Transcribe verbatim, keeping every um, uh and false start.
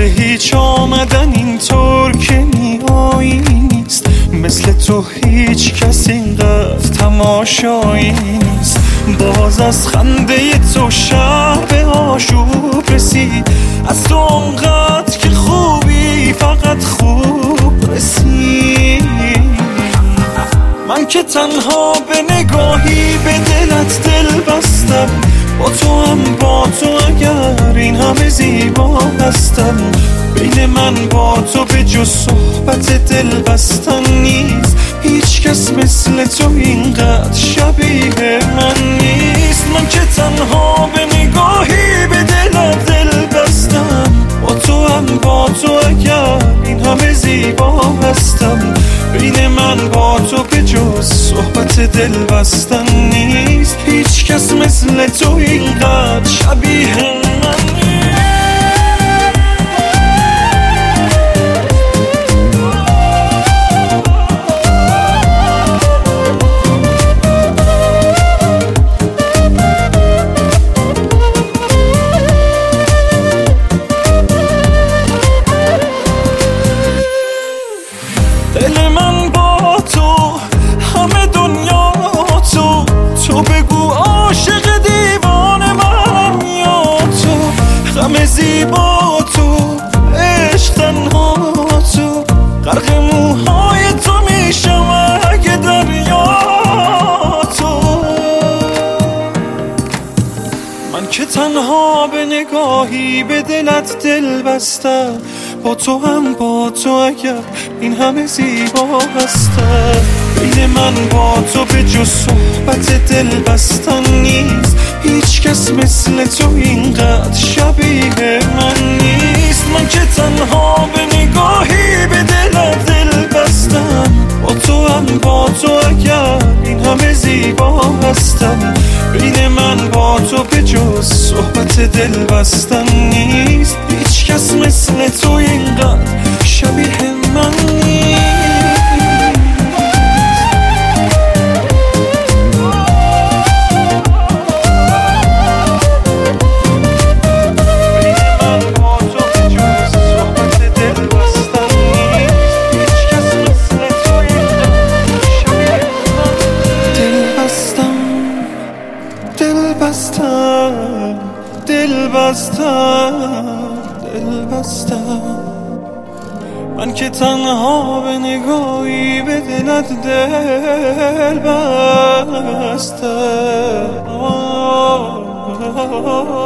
هیچ آمدن اینطور که میایی نیست، مثل تو هیچ کس اینقدر تماشایی نیست. باز از خنده تو شب آشوب رسید، از تو اونقدر که خوبی فقط خوب رسید. من که تنها به نگاهی به دلت دل بستم، با تو هم با تو اگر این همه زیبا هستم. بین من با تو به جز صحبت دل بستن نیست، هیچ کس مثل تو اینقدر شبیه من نیست. من که تنها به نگاهی به دلت دل بستم، با تو هم با تو اگر این همه زیبا هستم. بین من با تو به جز صحبت دل بستن نیست، هیچ کس مثل تو اینقدر شبیه من نیست. دل من با تو، همه دنیا تو، تو بگو عاشق دیوانه من یا تو. غم زیبا تو، عشق تنها تو، غرق موهای تو میشم اگه دریا تو. من که تنها به نگاهی به دلت دل بستم، با تو هم با تو اگر این همه زیبا هستم. بین من با تو به جز صحبت دل بستن نیست، هیچ کس مثل تو اینقدر شبیه من نیست. من که تنها به نگاهی به دلت دل بستم، با تو هم با تو اگر این همه زیبا هستم. بین من با تو به جز صحبت دل بستن نیست، هیچ کس مثل تو اینقدر شبیه من نیست. دل بستم، دل بستم، دل بستم. من که تنها به نگاهی به دلت دل بستم.